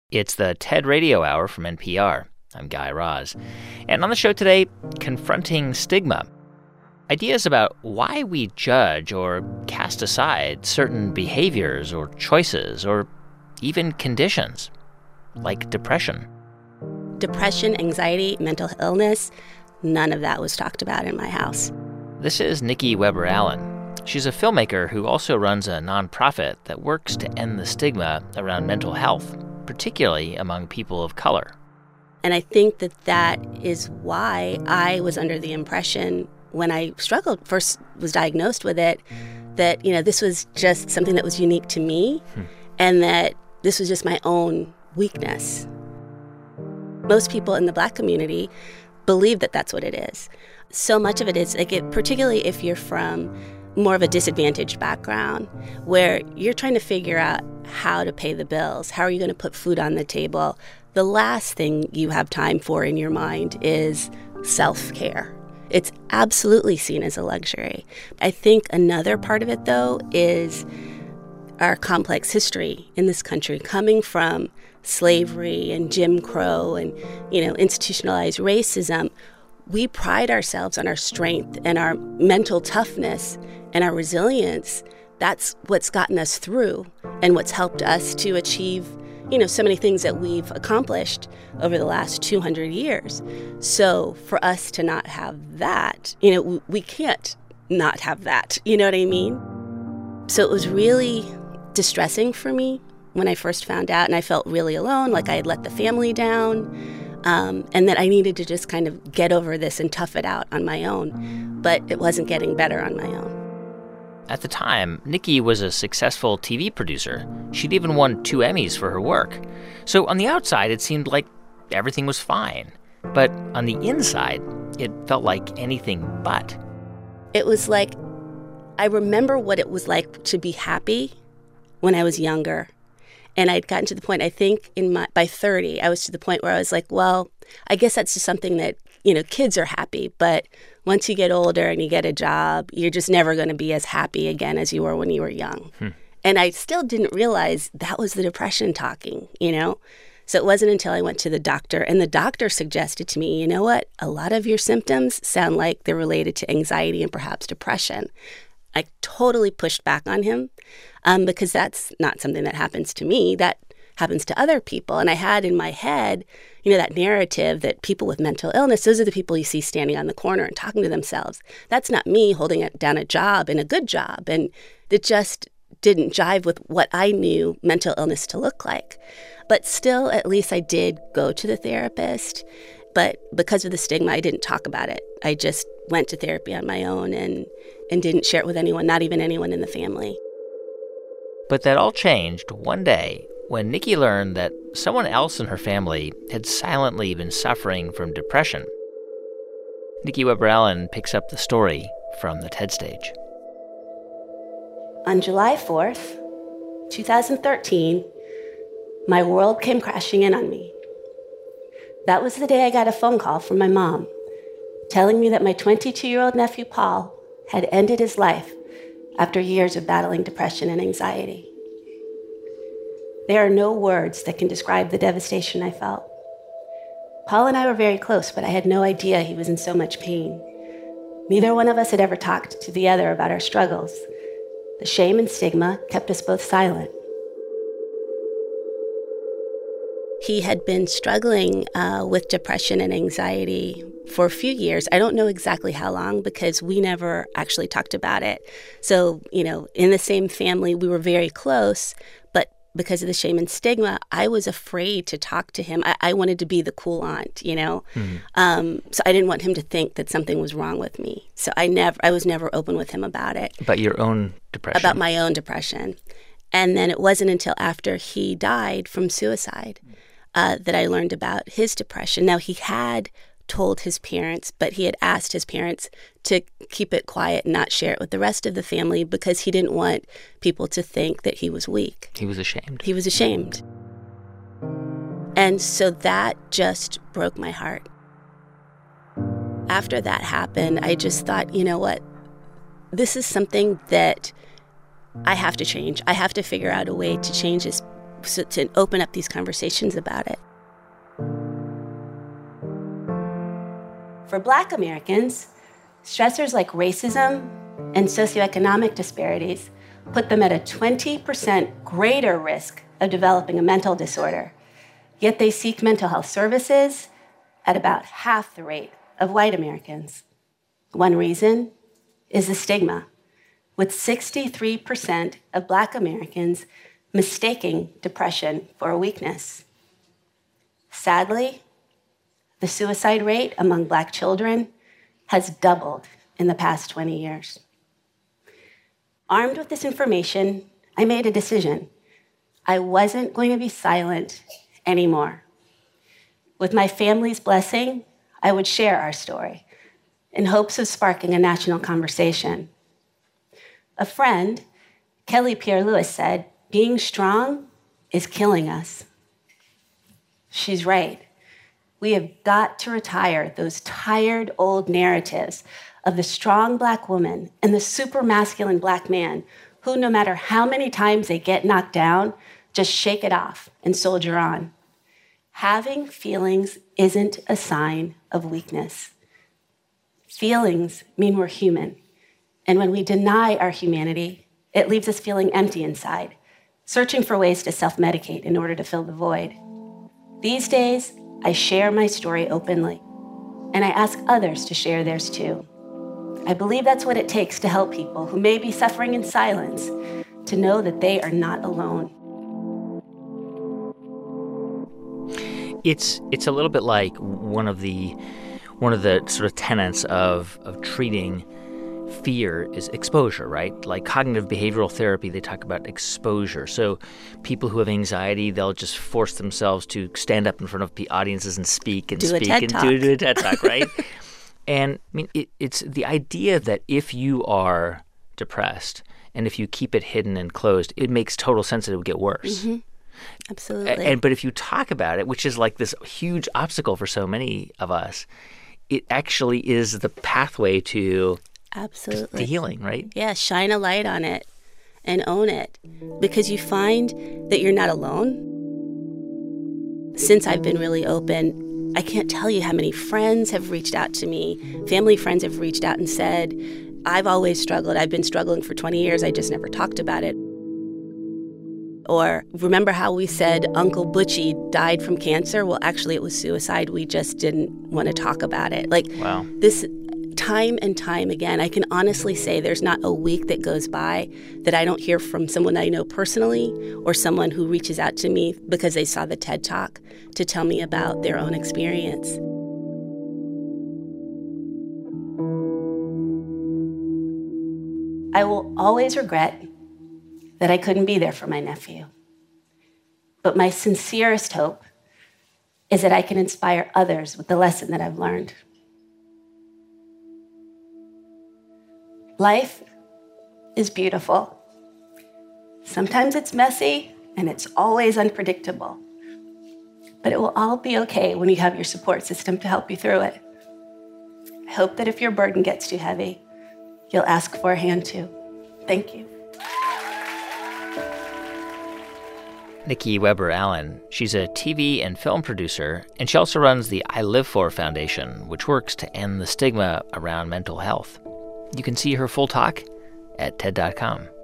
It's the TED Radio Hour from NPR. I'm Guy Raz. And on the show today, confronting stigma. Ideas about why we judge or cast aside certain behaviors or choices or even conditions, like depression. Depression, anxiety, mental illness, none of that was talked about in my house. This is Nikki Weber-Allen. She's a filmmaker who also runs a nonprofit that works to end the stigma around mental health, particularly among people of color. And I think that is why I was under the impression when I first was diagnosed with it, that, this was just something that was unique to me and that this was just my own weakness. Most people in the Black community believe that that's what it is. So much of it is, particularly if you're from more of a disadvantaged background, where you're trying to figure out how to pay the bills, how are you going to put food on the table. The last thing you have time for in your mind is self-care. It's absolutely seen as a luxury. I think another part of it, though, is our complex history in this country, coming from slavery and Jim Crow and, institutionalized racism. We pride ourselves on our strength and our mental toughness and our resilience. That's what's gotten us through and what's helped us to achieve, so many things that we've accomplished over the last 200 years. So for us to not have that, we can't not have that. You know what I mean? So it was really distressing for me when I first found out, and I felt really alone, like I had let the family down, and that I needed to just kind of get over this and tough it out on my own. But it wasn't getting better on my own. At the time, Nikki was a successful TV producer. She'd even won 2 Emmys for her work. So on the outside, it seemed like everything was fine. But on the inside, it felt like anything but. It was like, I remember what it was like to be happy when I was younger. And I'd gotten to the point, I think, by 30, I was to the point where I was like, well, I guess that's just something that, kids are happy. But once you get older and you get a job, you're just never going to be as happy again as you were when you were young. And I still didn't realize that was the depression talking, So it wasn't until I went to the doctor, and the doctor suggested to me, you know what, a lot of your symptoms sound like they're related to anxiety and perhaps depression. I totally pushed back on him because that's not something that happens to me. That happens to other people. And I had in my head, that narrative that people with mental illness, those are the people you see standing on the corner and talking to themselves. That's not me holding down a job and a good job. And it just didn't jive with what I knew mental illness to look like. But still, at least I did go to the therapist. But because of the stigma, I didn't talk about it. I just went to therapy on my own and didn't share it with anyone, not even anyone in the family. But that all changed one day when Nikki learned that someone else in her family had silently been suffering from depression. Nikki Weber-Allen picks up the story from the TED stage. On July 4th, 2013, my world came crashing in on me. That was the day I got a phone call from my mom telling me that my 22-year-old nephew, Paul, had ended his life after years of battling depression and anxiety. There are no words that can describe the devastation I felt. Paul and I were very close, but I had no idea he was in so much pain. Neither one of us had ever talked to the other about our struggles. The shame and stigma kept us both silent. He had been struggling with depression and anxiety for a few years. I don't know exactly how long because we never actually talked about it. So, in the same family, we were very close, but because of the shame and stigma, I was afraid to talk to him. I wanted to be the cool aunt, So I didn't want him to think that something was wrong with me. So I was never open with him about it. About your own depression? About my own depression. And then it wasn't until after he died from suicide that I learned about his depression. Now, he had told his parents, but he had asked his parents to keep it quiet and not share it with the rest of the family because he didn't want people to think that he was weak. He was ashamed. He was ashamed. And so that just broke my heart. After that happened, I just thought, you know what? This is something that I have to change. I have to figure out a way to change this to open up these conversations about it. For Black Americans, stressors like racism and socioeconomic disparities put them at a 20% greater risk of developing a mental disorder, yet they seek mental health services at about half the rate of white Americans. One reason is the stigma, with 63% of Black Americans mistaking depression for a weakness. Sadly, the suicide rate among Black children has doubled in the past 20 years. Armed with this information, I made a decision. I wasn't going to be silent anymore. With my family's blessing, I would share our story in hopes of sparking a national conversation. A friend, Kelly Pierre-Louis, said, "Being strong is killing us." She's right. We have got to retire those tired old narratives of the strong Black woman and the super masculine Black man who, no matter how many times they get knocked down, just shake it off and soldier on. Having feelings isn't a sign of weakness. Feelings mean we're human. And when we deny our humanity, it leaves us feeling empty inside, searching for ways to self-medicate in order to fill the void. These days, I share my story openly, and I ask others to share theirs too. I believe that's what it takes to help people who may be suffering in silence to know that they are not alone. It's a little bit like one of the sort of tenets of treating fear is exposure, right? Like cognitive behavioral therapy, they talk about exposure. So people who have anxiety, they'll just force themselves to stand up in front of audiences and speak and do a TED talk, right? And I mean, it's the idea that if you are depressed and if you keep it hidden and closed, it makes total sense that it would get worse. Mm-hmm. Absolutely. But if you talk about it, which is like this huge obstacle for so many of us, it actually is the pathway to absolutely healing, right? Yeah, shine a light on it and own it, because you find that you're not alone. Since I've been really open, I can't tell you how many friends have reached out to me, family friends have reached out and said, "I've always struggled. I've been struggling for 20 years. I just never talked about it." Or, "Remember how we said Uncle Butchie died from cancer? Well, actually, it was suicide. We just didn't want to talk about it." Like, wow. This time and time again, I can honestly say there's not a week that goes by that I don't hear from someone I know personally or someone who reaches out to me because they saw the TED Talk to tell me about their own experience. I will always regret that I couldn't be there for my nephew. But my sincerest hope is that I can inspire others with the lesson that I've learned. Life is beautiful. Sometimes it's messy and it's always unpredictable. But it will all be okay when you have your support system to help you through it. I hope that if your burden gets too heavy, you'll ask for a hand too. Thank you. Nikki Weber Allen. She's a TV and film producer, and she also runs the I Live For Foundation, which works to end the stigma around mental health. You can see her full talk at TED.com.